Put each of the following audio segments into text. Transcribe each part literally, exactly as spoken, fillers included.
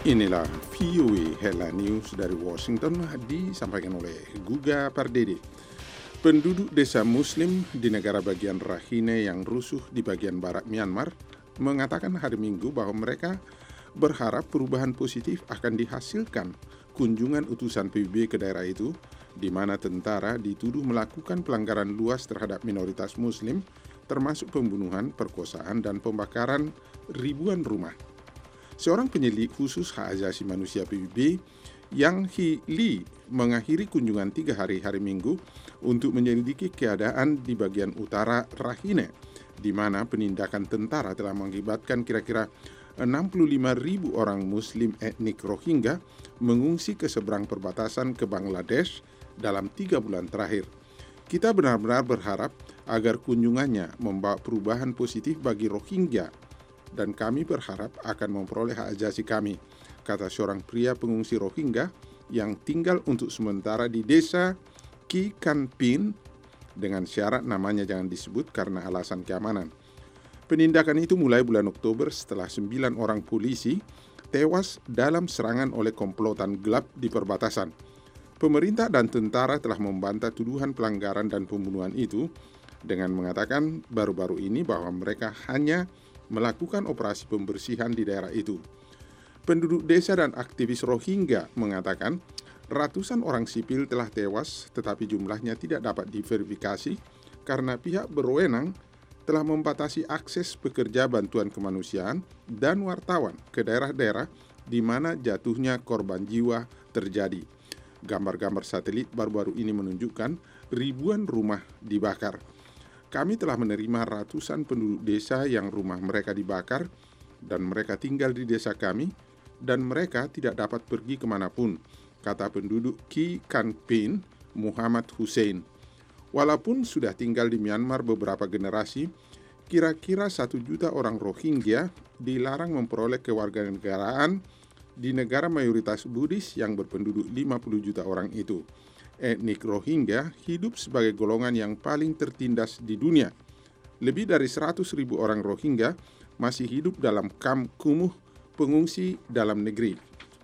Inilah V O A Headline News dari Washington disampaikan oleh Guga Pardede. Penduduk desa Muslim di negara bagian Rakhine yang rusuh di bagian barat Myanmar mengatakan hari Minggu bahwa mereka berharap perubahan positif akan dihasilkan kunjungan utusan P B B ke daerah itu, di mana tentara dituduh melakukan pelanggaran luas terhadap minoritas Muslim, termasuk pembunuhan, perkosaan, dan pembakaran ribuan rumah. Seorang penyelidik khusus hak asasi manusia P B B, Yang Hee Lee, mengakhiri kunjungan tiga hari hari Minggu untuk menyelidiki keadaan di bagian utara Rakhine, di mana penindakan tentara telah mengakibatkan kira-kira enam puluh lima ribu orang Muslim etnik Rohingya mengungsi ke seberang perbatasan ke Bangladesh dalam tiga bulan terakhir. Kita benar-benar berharap agar kunjungannya membawa perubahan positif bagi Rohingya, dan kami berharap akan memperoleh hak asasi kami, kata seorang pria pengungsi Rohingya yang tinggal untuk sementara di desa Ki Kan Pin dengan syarat namanya jangan disebut karena alasan keamanan. Penindakan itu mulai bulan Oktober setelah sembilan orang polisi tewas dalam serangan oleh komplotan gelap di perbatasan. Pemerintah dan tentara telah membantah tuduhan pelanggaran dan pembunuhan itu dengan mengatakan baru-baru ini bahwa mereka hanya melakukan operasi pembersihan di daerah itu. Penduduk desa dan aktivis Rohingya mengatakan ratusan orang sipil telah tewas, tetapi jumlahnya tidak dapat diverifikasi karena pihak berwenang telah membatasi akses pekerja bantuan kemanusiaan dan wartawan ke daerah-daerah di mana jatuhnya korban jiwa terjadi. Gambar-gambar satelit baru-baru ini menunjukkan ribuan rumah dibakar. Kami telah menerima ratusan penduduk desa yang rumah mereka dibakar dan mereka tinggal di desa kami dan mereka tidak dapat pergi kemanapun, kata penduduk Ki Kan Pin, Muhammad Hussein. Walaupun sudah tinggal di Myanmar beberapa generasi, kira-kira satu juta orang Rohingya dilarang memperoleh kewarganegaraan di negara mayoritas Buddhis yang berpenduduk lima puluh juta orang itu. Etnik Rohingya hidup sebagai golongan yang paling tertindas di dunia. Lebih dari seratus ribu orang Rohingya masih hidup dalam kamp kumuh pengungsi dalam negeri.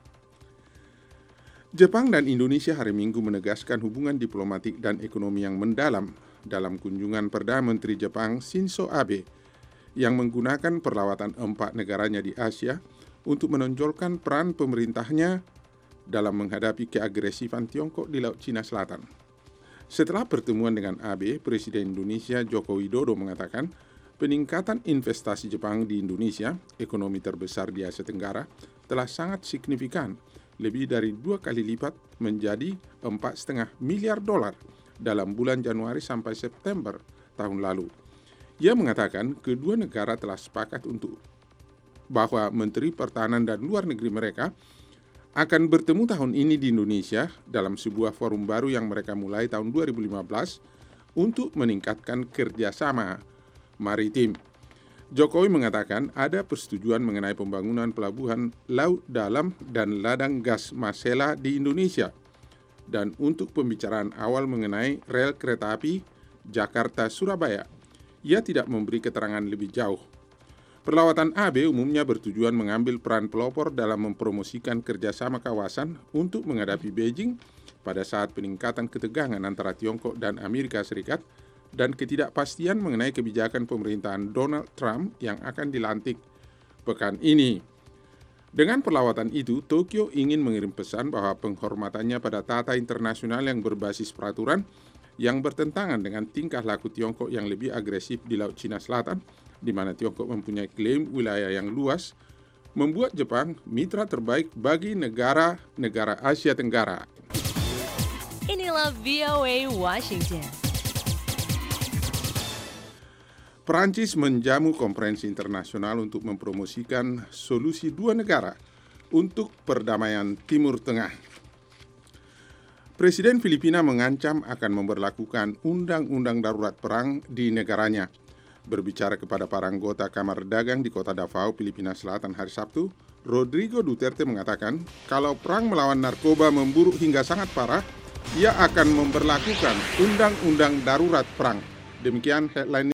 Jepang dan Indonesia hari Minggu menegaskan hubungan diplomatik dan ekonomi yang mendalam dalam kunjungan Perdana Menteri Jepang Shinzo Abe yang menggunakan perlawatan empat negaranya di Asia untuk menonjolkan peran pemerintahnya dalam menghadapi keagresifan Tiongkok di Laut Cina Selatan. Setelah pertemuan dengan Abe, Presiden Indonesia Joko Widodo mengatakan peningkatan investasi Jepang di Indonesia, ekonomi terbesar di Asia Tenggara, telah sangat signifikan, lebih dari dua kali lipat menjadi empat koma lima miliar dolar dalam bulan Januari sampai September tahun lalu. Ia mengatakan kedua negara telah sepakat untuk bahwa Menteri Pertahanan dan Luar Negeri mereka akan bertemu tahun ini di Indonesia dalam sebuah forum baru yang mereka mulai tahun dua ribu lima belas untuk meningkatkan kerjasama maritim. Jokowi mengatakan ada persetujuan mengenai pembangunan pelabuhan laut dalam dan ladang gas Masela di Indonesia dan untuk pembicaraan awal mengenai rel kereta api Jakarta-Surabaya. Ia tidak memberi keterangan lebih jauh. Perlawatan Abe umumnya bertujuan mengambil peran pelopor dalam mempromosikan kerjasama kawasan untuk menghadapi Beijing pada saat peningkatan ketegangan antara Tiongkok dan Amerika Serikat dan ketidakpastian mengenai kebijakan pemerintahan Donald Trump yang akan dilantik pekan ini. Dengan perlawatan itu, Tokyo ingin mengirim pesan bahwa penghormatannya pada tata internasional yang berbasis peraturan yang bertentangan dengan tingkah laku Tiongkok yang lebih agresif di Laut Cina Selatan, di mana Tiongkok mempunyai klaim wilayah yang luas, membuat Jepang mitra terbaik bagi negara-negara Asia Tenggara. Inilah V O A Washington. Perancis menjamu konferensi internasional untuk mempromosikan solusi dua negara untuk perdamaian Timur Tengah. Presiden Filipina mengancam akan memberlakukan undang-undang darurat perang di negaranya. Berbicara kepada para anggota Kamar Dagang di kota Davao, Filipina Selatan hari Sabtu, Rodrigo Duterte mengatakan kalau perang melawan narkoba memburuk hingga sangat parah, ia akan memberlakukan undang-undang darurat perang. Demikian headline